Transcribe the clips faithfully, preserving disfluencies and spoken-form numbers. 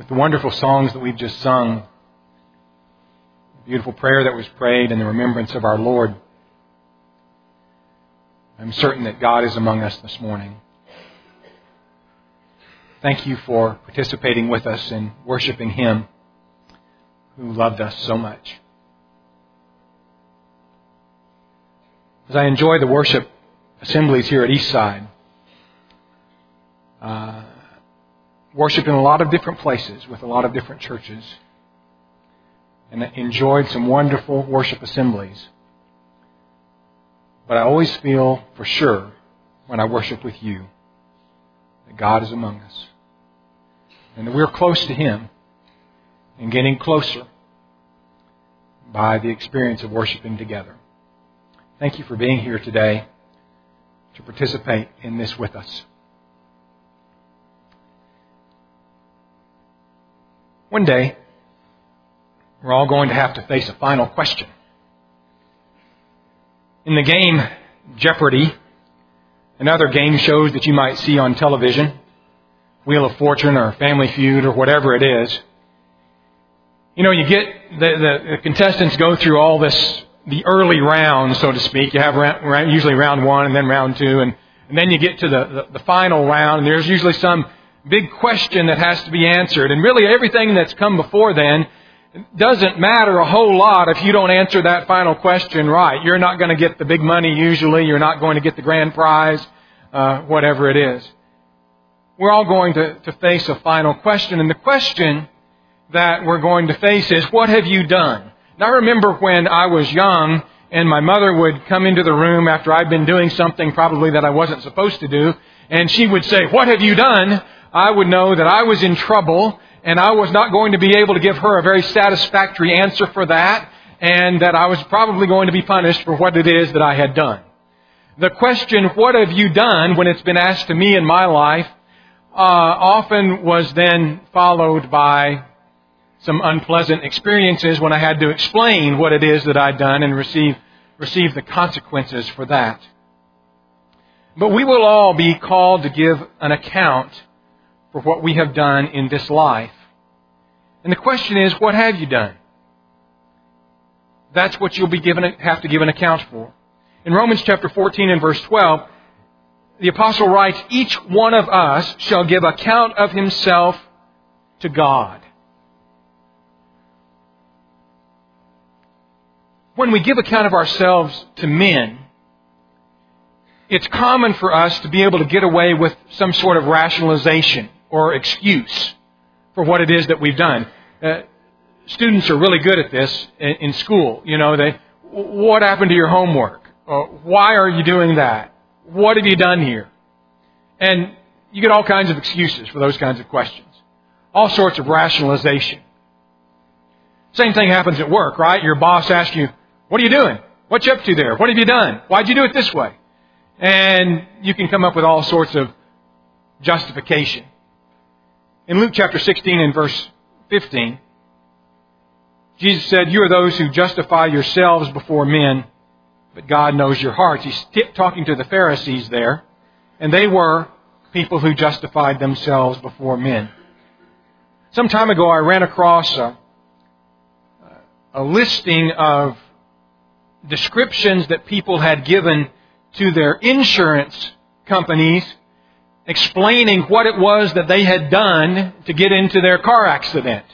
with the wonderful songs that we've just sung, the beautiful prayer that was prayed in the remembrance of our Lord, I'm certain that God is among us this morning. Thank you for participating with us in worshiping Him who loved us so much. As I enjoy the worship assemblies here at Eastside, uh, worship in a lot of different places with a lot of different churches, and enjoyed some wonderful worship assemblies. But I always feel for sure when I worship with you that God is among us and that we're close to Him and getting closer by the experience of worshiping together. Thank you for being here today to participate in this with us. One day, we're all going to have to face a final question. In the game Jeopardy! And other game shows that you might see on television, Wheel of Fortune or Family Feud or whatever it is, you know, you get the, the, the contestants go through all this, the early rounds, so to speak. You have round, usually round one and then round two, and, and then you get to the, the, the final round, and there's usually some big question that has to be answered. And really everything that's come before then doesn't matter a whole lot if you don't answer that final question right. You're not going to get the big money usually. You're not going to get the grand prize, uh, whatever it is. We're all going to, to face a final question. And the question that we're going to face is, what have you done? Now, I remember when I was young and my mother would come into the room after I'd been doing something probably that I wasn't supposed to do, and she would say, "What have you done?" I would know that I was in trouble, and I was not going to be able to give her a very satisfactory answer for that, and that I was probably going to be punished for what it is that I had done. The question, what have you done, when it's been asked to me in my life, uh, often was then followed by some unpleasant experiences when I had to explain what it is that I'd done and receive, receive the consequences for that. But we will all be called to give an account for what we have done in this life. And the question is, what have you done? That's what you'll be given, have to give an account for. In Romans chapter fourteen and verse twelve, the apostle writes, "Each one of us shall give account of himself to God." When we give account of ourselves to men, it's common for us to be able to get away with some sort of rationalization or excuse for what it is that we've done. Uh, students are really good at this in, in school. You know, they, what happened to your homework? Uh, why are you doing that? What have you done here? And you get all kinds of excuses for those kinds of questions. All sorts of rationalization. Same thing happens at work, right? Your boss asks you, "What are you doing? What you up to there? What have you done? Why'd you do it this way?" And you can come up with all sorts of justification. In Luke chapter sixteen and verse fifteen, Jesus said, "You are those who justify yourselves before men, but God knows your hearts." He's t- talking to the Pharisees there, and they were people who justified themselves before men. Some time ago, I ran across a, a listing of descriptions that people had given to their insurance companies explaining what it was that they had done to get into their car accident.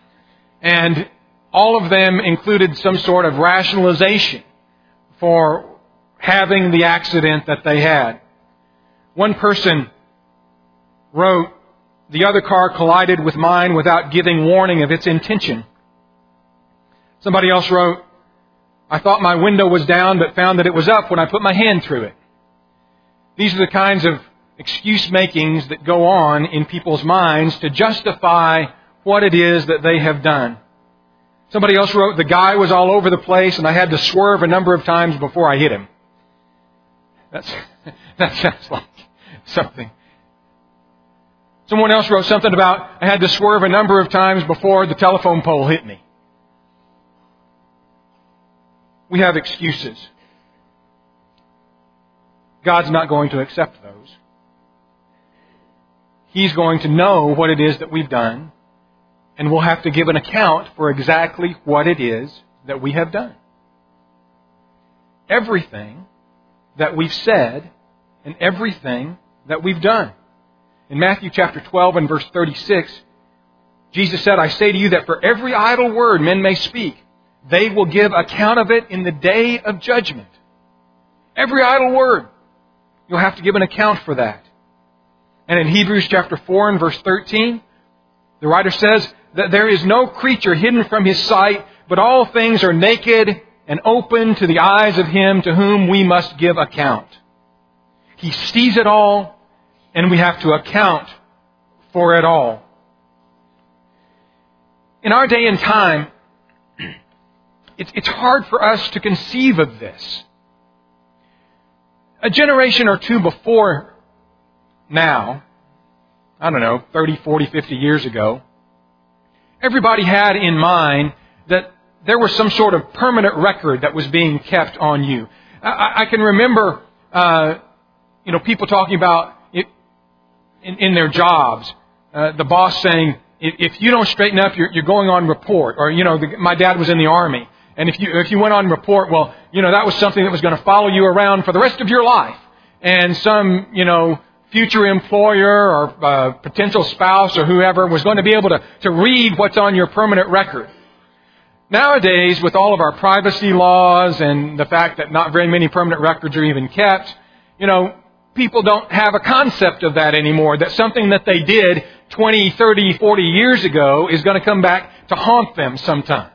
And all of them included some sort of rationalization for having the accident that they had. One person wrote, "The other car collided with mine without giving warning of its intention." Somebody else wrote, "I thought my window was down but found that it was up when I put my hand through it." These are the kinds of excuse makings that go on in people's minds to justify what it is that they have done. Somebody else wrote, "The guy was all over the place and I had to swerve a number of times before I hit him." That's, that sounds like something. Someone else wrote something about, "I had to swerve a number of times before the telephone pole hit me." We have excuses. God's not going to accept those. He's going to know what it is that we've done, And we'll have to give an account for exactly what it is that we have done. Everything that we've said and everything that we've done. In Matthew chapter twelve and verse thirty-six, Jesus said, I say to you that for every idle word men may speak, they will give account of it in the day of judgment. Every idle word. You'll have to give an account for that. And in Hebrews chapter four and verse thirteen, the writer says that there is no creature hidden from His sight, but all things are naked and open to the eyes of Him to whom we must give account. He sees it all, and we have to account for it all. In our day and time, it's hard for us to conceive of this. A generation or two before now, I don't know, thirty, forty, fifty years ago, everybody had in mind that there was some sort of permanent record that was being kept on you. I, I can remember, uh, you know, people talking about it in, in their jobs, uh, the boss saying, if you don't straighten up, you're, you're going on report. Or, you know, the, my dad was in the Army. And if you if you went on report, well, you know, that was something that was going to follow you around for the rest of your life. And some, you know, future employer or uh, potential spouse or whoever was going to be able to, to read what's on your permanent record. Nowadays, with all of our privacy laws and the fact that not very many permanent records are even kept, you know, people don't have a concept of that anymore, that something that they did twenty, thirty, forty years ago is going to come back to haunt them sometime.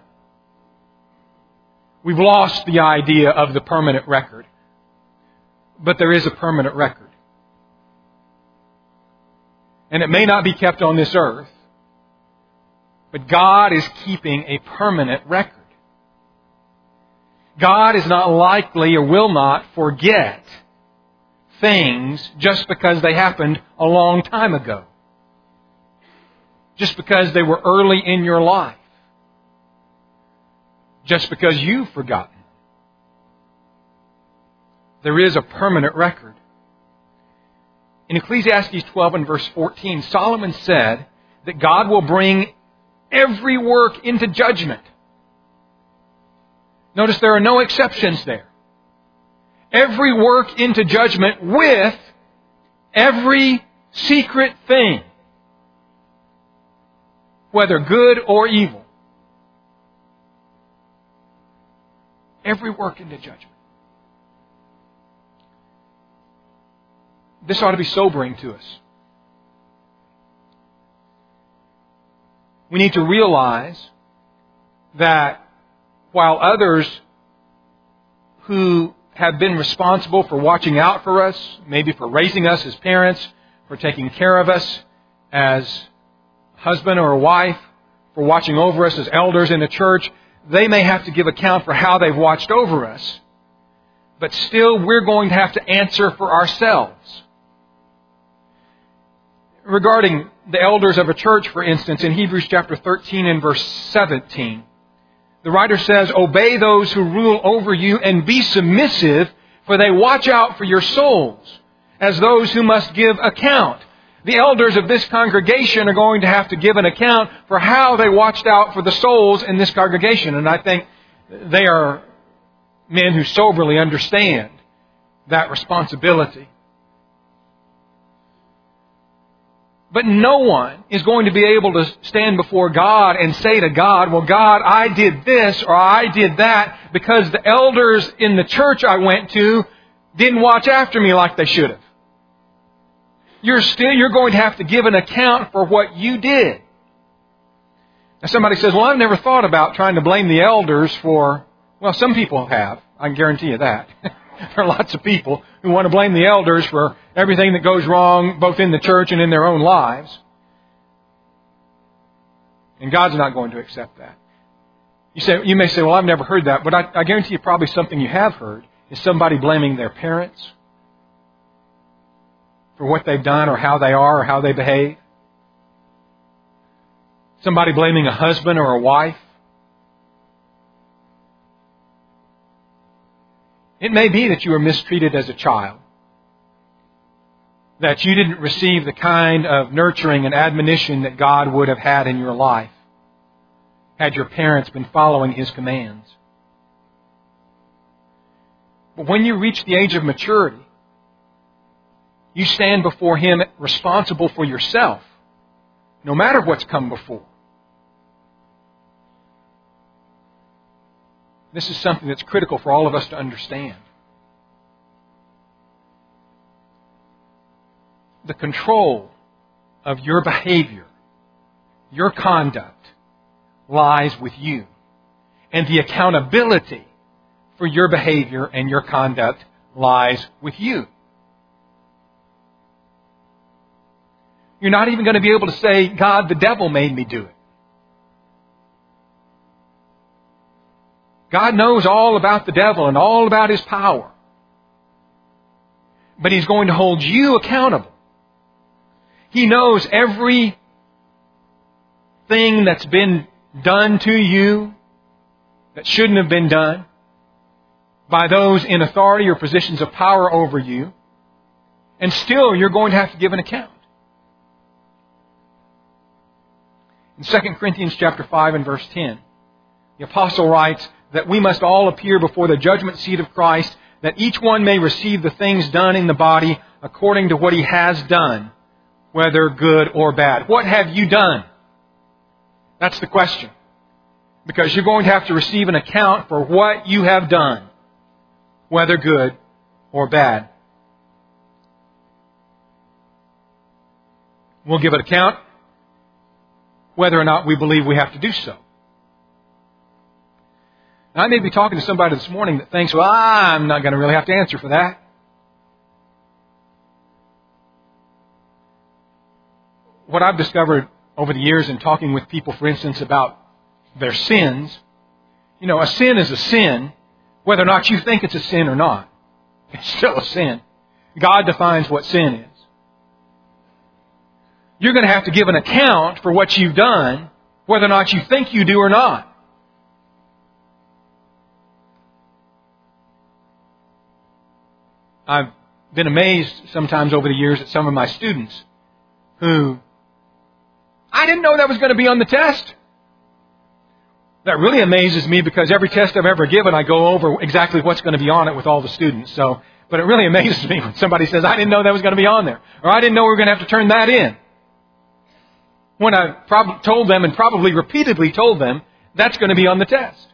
We've lost the idea of the permanent record. But there is a permanent record. And it may not be kept on this earth, but God is keeping a permanent record. God is not likely or will not forget things just because they happened a long time ago. Just because they were early in your life. Just because you've forgotten. There is a permanent record. In Ecclesiastes twelve and verse fourteen, Solomon said that God will bring every work into judgment. Notice there are no exceptions there. Every work into judgment with every secret thing, whether good or evil. Every work into judgment. This ought to be sobering to us. We need to realize that while others who have been responsible for watching out for us, maybe for raising us as parents, for taking care of us as husband or wife, for watching over us as elders in the church, they may have to give account for how they've watched over us. But still, we're going to have to answer for ourselves. Regarding the elders of a church, for instance, in Hebrews chapter thirteen and verse seventeen, the writer says, obey those who rule over you and be submissive, for they watch out for your souls, as those who must give account. The elders of this congregation are going to have to give an account for how they watched out for the souls in this congregation. And I think they are men who soberly understand that responsibility. But no one is going to be able to stand before God and say to God, well, God, I did this or I did that because the elders in the church I went to didn't watch after me like they should have. You're still, you're going to have to give an account for what you did. Now somebody says, well, I've never thought about trying to blame the elders for, well, some people have. I can guarantee you that. There are lots of people who want to blame the elders for everything that goes wrong, both in the church and in their own lives. And God's not going to accept that. You say, you may say, well, I've never heard that, but I, I guarantee you probably something you have heard is somebody blaming their parents for what they've done or how they are or how they behave. Somebody blaming a husband or a wife. It may be that you were mistreated as a child, that you didn't receive the kind of nurturing and admonition that God would have had in your life. had your parents been following His commands. But when you reach the age of maturity, you stand before Him responsible for yourself, no matter what's come before. This is something that's critical for all of us to understand. The control of your behavior, your conduct, lies with you. And the accountability for your behavior and your conduct lies with you. You're not even going to be able to say, God, the devil made me do it. God knows all about the devil and all about his power. But He's going to hold you accountable. He knows every thing that's been done to you that shouldn't have been done by those in authority or positions of power over you. And still, you're going to have to give an account. In Second Corinthians chapter five and verse ten, the apostle writes that we must all appear before the judgment seat of Christ, that each one may receive the things done in the body according to what he has done, whether good or bad. What have you done? That's the question. Because you're going to have to receive an account for what you have done, whether good or bad. We'll give an account whether or not we believe we have to do so. Now, I may be talking to somebody this morning that thinks, well, I'm not going to really have to answer for that. What I've discovered over the years in talking with people, for instance, about their sins, you know, a sin is a sin, whether or not you think it's a sin or not. It's still a sin. God defines what sin is. You're going to have to give an account for what you've done, whether or not you think you do or not. I've been amazed sometimes over the years at some of my students who, I didn't know that was going to be on the test. That really amazes me because every test I've ever given, I go over exactly what's going to be on it with all the students. So, but it really amazes me when somebody says, I didn't know that was going to be on there. Or I didn't know we were going to have to turn that in. When I prob- told them and probably repeatedly told them, that's going to be on the test.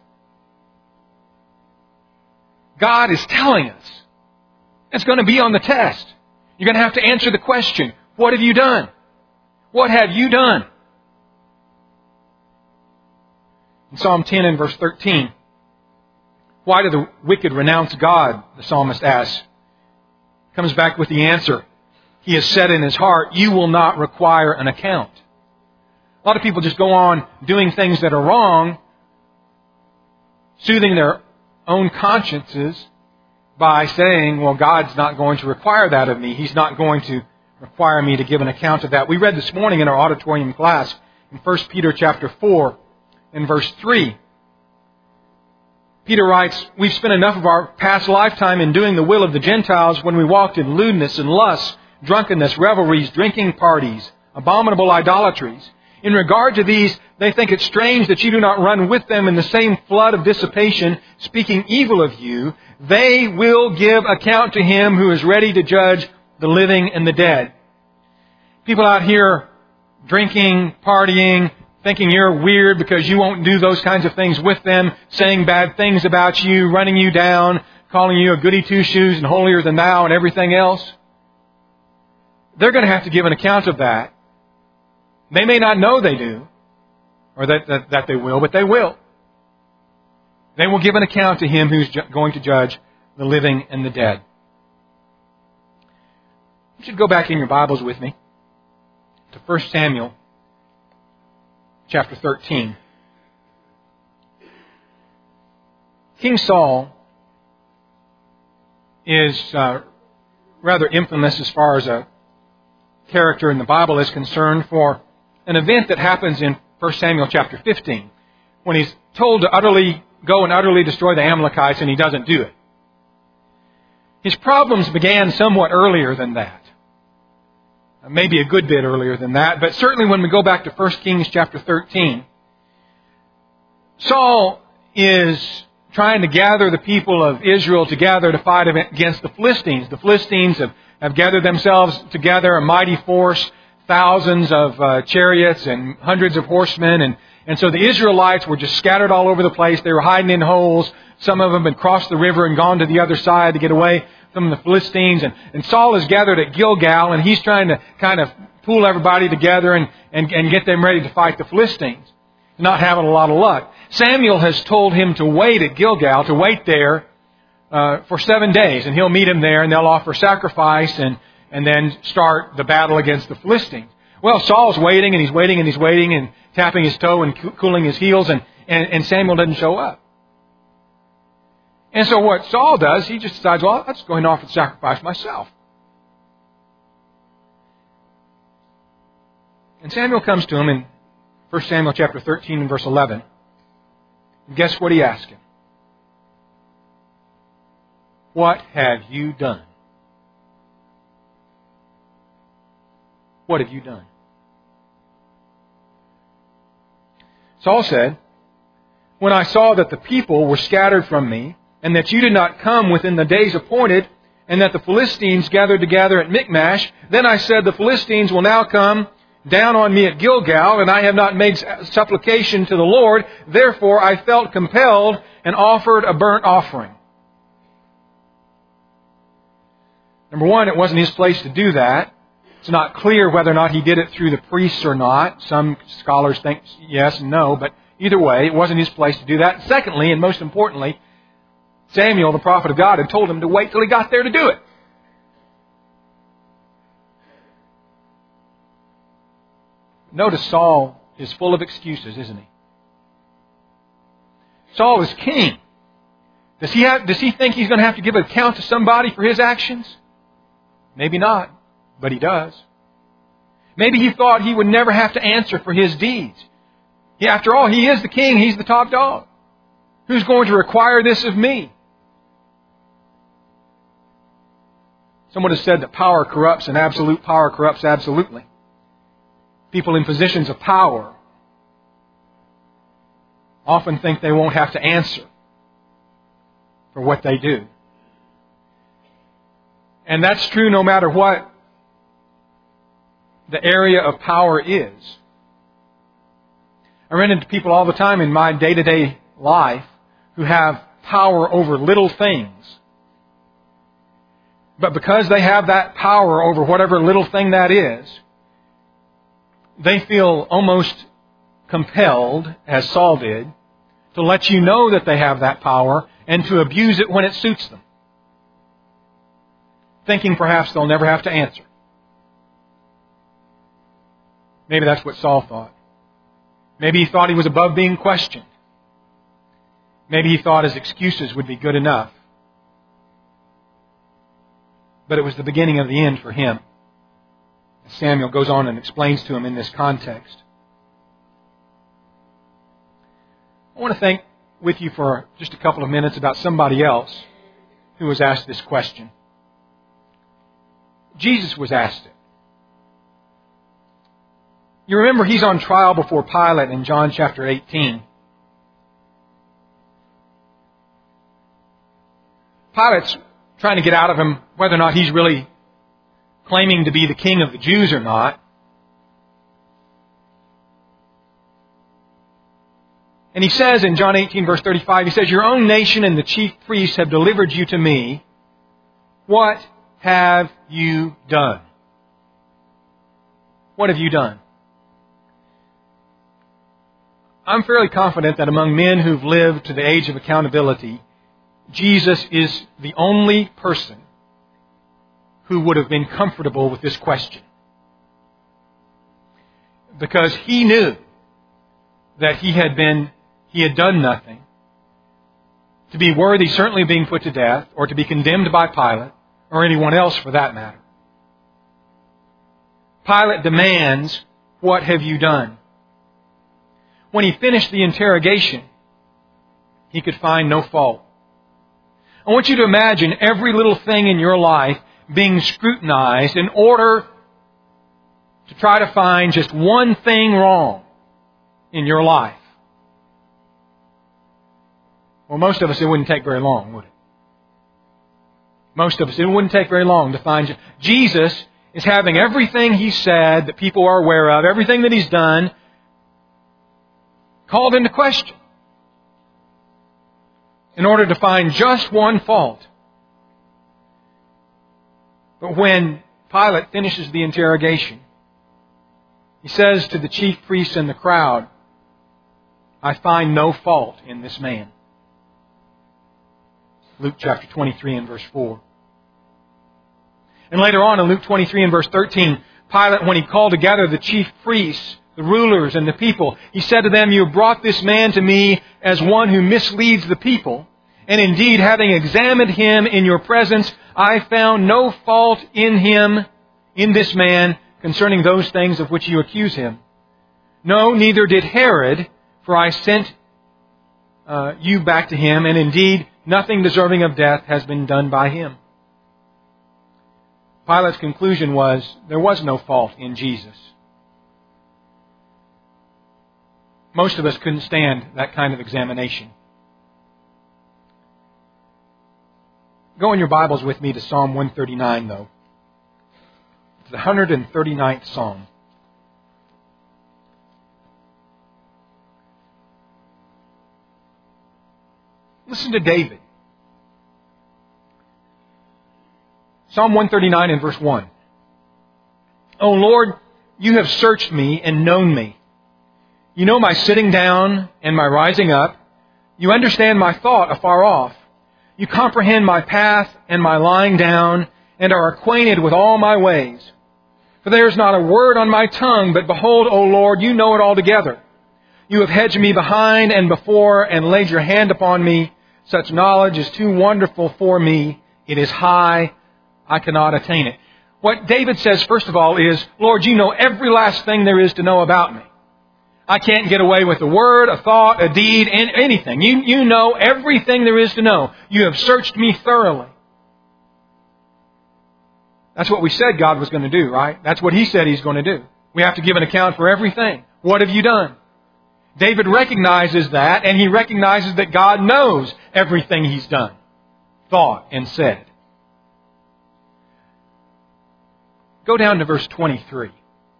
God is telling us it's going to be on the test. You're going to have to answer the question, what have you done? What have you done? In Psalm ten and verse thirteen, why do the wicked renounce God? The psalmist asks. Comes back with the answer. He has said in his heart, you will not require an account. A lot of people just go on doing things that are wrong, soothing their own consciences by saying, well, God's not going to require that of me. He's not going to require me to give an account of that. We read this morning in our auditorium class in First Peter chapter four and verse three. Peter writes, we've spent enough of our past lifetime in doing the will of the Gentiles when we walked in lewdness and lust, drunkenness, revelries, drinking parties, abominable idolatries. In regard to these, they think it strange that you do not run with them in the same flood of dissipation, speaking evil of you. They will give account to Him who is ready to judge the living and the dead. People out here drinking, partying, thinking you're weird because you won't do those kinds of things with them, saying bad things about you, running you down, calling you a goody two-shoes and holier than thou and everything else. They're going to have to give an account of that. They may not know they do, or that, that, that they will, but they will. They will give an account to Him who's ju- going to judge the living and the dead. You should go back in your Bibles with me to First Samuel chapter thirteen. King Saul is uh, rather infamous as far as a character in the Bible is concerned for an event that happens in First Samuel chapter fifteen, when he's told to utterly go and utterly destroy the Amalekites, and he doesn't do it. His problems began somewhat earlier than that. Maybe a good bit earlier than that, but certainly when we go back to First Kings chapter thirteen, Saul is trying to gather the people of Israel together to fight against the Philistines. The Philistines have, have gathered themselves together, a mighty force, thousands of uh, chariots and hundreds of horsemen. And, and so the Israelites were just scattered all over the place. They were hiding in holes. Some of them had crossed the river and gone to the other side to get away from the Philistines. And, and Saul is gathered at Gilgal, and he's trying to kind of pull everybody together and, and, and get them ready to fight the Philistines. Not having a lot of luck. Samuel has told him to wait at Gilgal, to wait there uh, for seven days. And he'll meet him there, and they'll offer sacrifice and, and then start the battle against the Philistines. Well, Saul's waiting, and he's waiting, and he's waiting, and tapping his toe and cooling his heels, and, and, and Samuel doesn't show up. And so what Saul does, he just decides, well, let's go ahead and offer the sacrifice myself. And Samuel comes to him in First Samuel chapter thirteen and verse eleven. And guess what he asked him? What have you done? What have you done? Saul said, when I saw that the people were scattered from me, and that you did not come within the days appointed, and that the Philistines gathered together at Michmash, then I said, the Philistines will now come down on me at Gilgal, and I have not made supplication to the Lord. Therefore I felt compelled and offered a burnt offering. Number one, it wasn't his place to do that. It's not clear whether or not he did it through the priests or not. Some scholars think yes and no, but either way, it wasn't his place to do that. Secondly, and most importantly, Samuel, the prophet of God, had told him to wait till he got there to do it. Notice Saul is full of excuses, isn't he? Saul is king. Does he have, does he think he's going to have to give an account to somebody for his actions? Maybe not, but he does. Maybe he thought he would never have to answer for his deeds. He, after all, he is the king. He's the top dog. Who's going to require this of me? Someone has said that power corrupts and absolute power corrupts absolutely. People in positions of power often think they won't have to answer for what they do. And that's true no matter what the area of power is. I run into people all the time in my day-to-day life who have power over little things. But because they have that power over whatever little thing that is, they feel almost compelled, as Saul did, to let you know that they have that power and to abuse it when it suits them, thinking perhaps they'll never have to answer. Maybe that's what Saul thought. Maybe he thought he was above being questioned. Maybe he thought his excuses would be good enough. But it was the beginning of the end for him. Samuel goes on and explains to him in this context. I want to think with you for just a couple of minutes about somebody else who was asked this question. Jesus was asked it. You remember he's on trial before Pilate in John chapter eighteen. Pilate's trying to get out of him whether or not he's really claiming to be the king of the Jews or not. And he says in John eighteen verse thirty-five, he says, your own nation and the chief priests have delivered you to me. What have you done? What have you done? I'm fairly confident that among men who've lived to the age of accountability, Jesus is the only person who would have been comfortable with this question. Because he knew that he had been, he had done nothing to be worthy certainly of being put to death or to be condemned by Pilate or anyone else for that matter. Pilate demands, what have you done? When he finished the interrogation, he could find no fault. I want you to imagine every little thing in your life being scrutinized in order to try to find just one thing wrong in your life. Well, most of us, it wouldn't take very long, would it? Most of us, it wouldn't take very long to find Jesus is having everything He said that people are aware of, everything that He's done, called into question in order to find just one fault. But when Pilate finishes the interrogation, he says to the chief priests and the crowd, I find no fault in this man. Luke chapter twenty-three and verse four. And later on in Luke twenty-three and verse thirteen, Pilate, when he called together the chief priests, the rulers and the people, he said to them, you have brought this man to me as one who misleads the people. And indeed, having examined him in your presence, I found no fault in him, in this man, concerning those things of which you accuse him. No, neither did Herod, for I sent uh, you back to him, and indeed, nothing deserving of death has been done by him. Pilate's conclusion was, there was no fault in Jesus. Most of us couldn't stand that kind of examination. Go in your Bibles with me to Psalm one thirty-nine, though. It's the one hundred thirty-ninth Psalm. Listen to David. Psalm one thirty-nine and verse one. O Lord, you have searched me and known me. You know my sitting down and my rising up. You understand my thought afar off. You comprehend my path and my lying down, and are acquainted with all my ways. For there is not a word on my tongue, but behold, O Lord, you know it altogether. You have hedged me behind and before, and laid your hand upon me. Such knowledge is too wonderful for me. It is high. I cannot attain it. What David says, first of all, is, Lord, you know every last thing there is to know about me. I can't get away with a word, a thought, a deed, anything. You, you know everything there is to know. You have searched me thoroughly. That's what we said God was going to do, right? That's what He said He's going to do. We have to give an account for everything. What have you done? David recognizes that, and he recognizes that God knows everything he's done, thought, and said. Go down to verse twenty-three.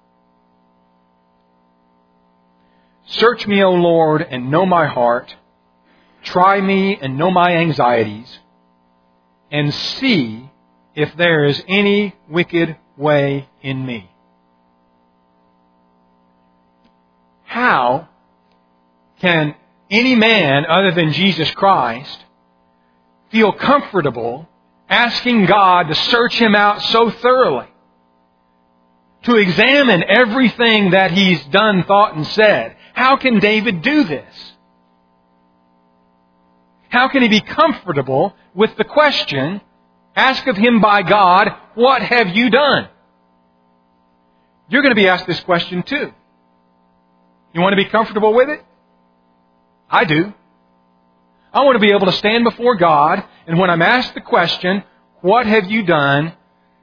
Search me, O Lord, and know my heart. Try me and know my anxieties, and see if there is any wicked way in me. How can any man other than Jesus Christ feel comfortable asking God to search him out so thoroughly, to examine everything that he's done, thought, and said? How can David do this? How can he be comfortable with the question asked of him by God, what have you done? You're going to be asked this question too. You want to be comfortable with it? I do. I want to be able to stand before God, and when I'm asked the question, what have you done?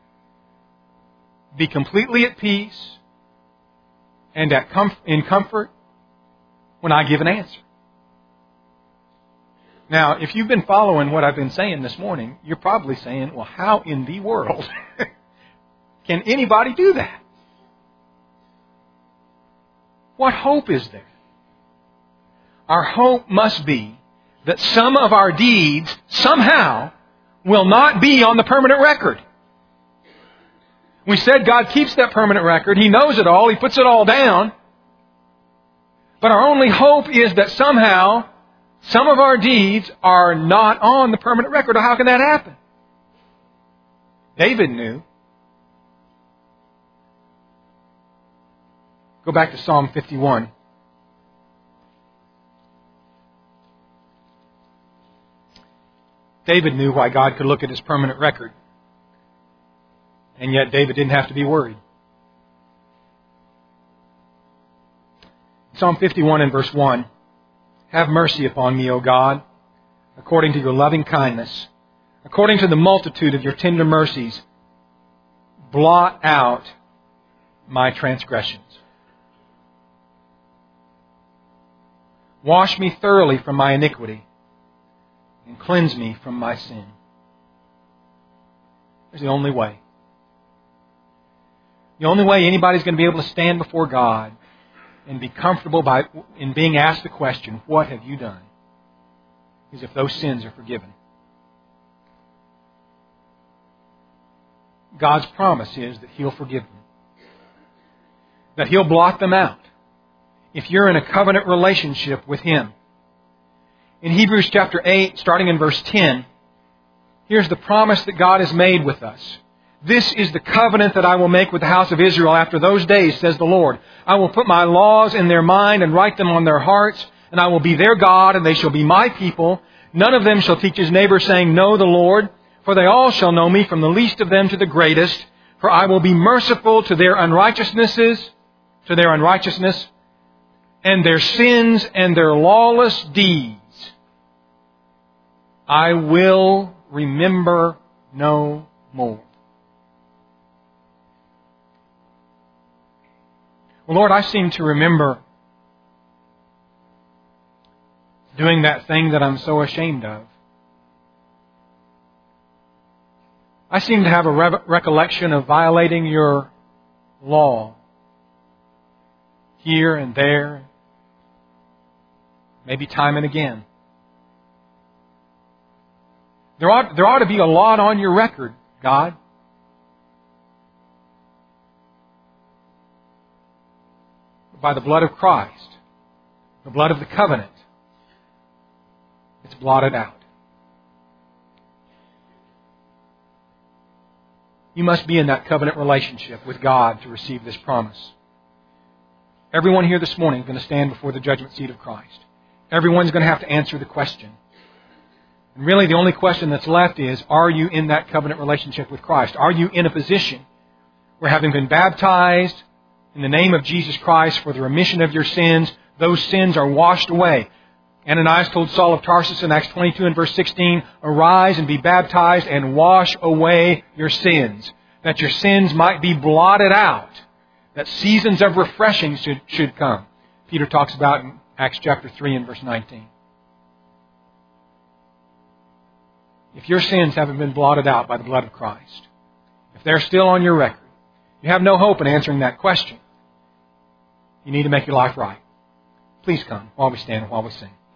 Be completely at peace and at com- in comfort when I give an answer. Now, if you've been following what I've been saying this morning, you're probably saying, well, how in the world can anybody do that? What hope is there? Our hope must be that some of our deeds somehow will not be on the permanent record. We said God keeps that permanent record. He knows it all. He puts it all down. But our only hope is that somehow some of our deeds are not on the permanent record. How can that happen? David knew. Go back to Psalm fifty-one. David knew why God could look at his permanent record. And yet David didn't have to be worried. Psalm fifty-one and verse one. Have mercy upon me, O God, according to your loving kindness, according to the multitude of your tender mercies. Blot out my transgressions. Wash me thoroughly from my iniquity, and cleanse me from my sin. It's the only way. The only way anybody's going to be able to stand before God and be comfortable by in being asked the question, what have you done? Is if those sins are forgiven. God's promise is that He'll forgive them. That He'll blot them out if you're in a covenant relationship with Him. In Hebrews chapter eight, starting in verse ten, here's the promise that God has made with us. This is the covenant that I will make with the house of Israel after those days, says the Lord. I will put my laws in their mind and write them on their hearts, and I will be their God, and they shall be my people. None of them shall teach his neighbor, saying, Know the Lord, for they all shall know me, from the least of them to the greatest. For I will be merciful to their unrighteousnesses, to their unrighteousness, and their sins and their lawless deeds I will remember no more. Well, Lord, I seem to remember doing that thing that I'm so ashamed of. I seem to have a re- recollection of violating your law here and there, maybe time and again. There ought, there ought to be a lot on your record, God. By the blood of Christ, the blood of the covenant, it's blotted out. You must be in that covenant relationship with God to receive this promise. Everyone here this morning is going to stand before the judgment seat of Christ. Everyone's going to have to answer the question. And really the only question that's left is, are you in that covenant relationship with Christ? Are you in a position where, having been baptized in the name of Jesus Christ for the remission of your sins, those sins are washed away? Ananias told Saul of Tarsus in Acts twenty-two and verse sixteen, Arise and be baptized and wash away your sins, that your sins might be blotted out, that seasons of refreshing should, should come. Peter talks about in Acts chapter three and verse nineteen. If your sins haven't been blotted out by the blood of Christ, if they're still on your record, you have no hope in answering that question. You need to make your life right. Please come while we stand and while we sing.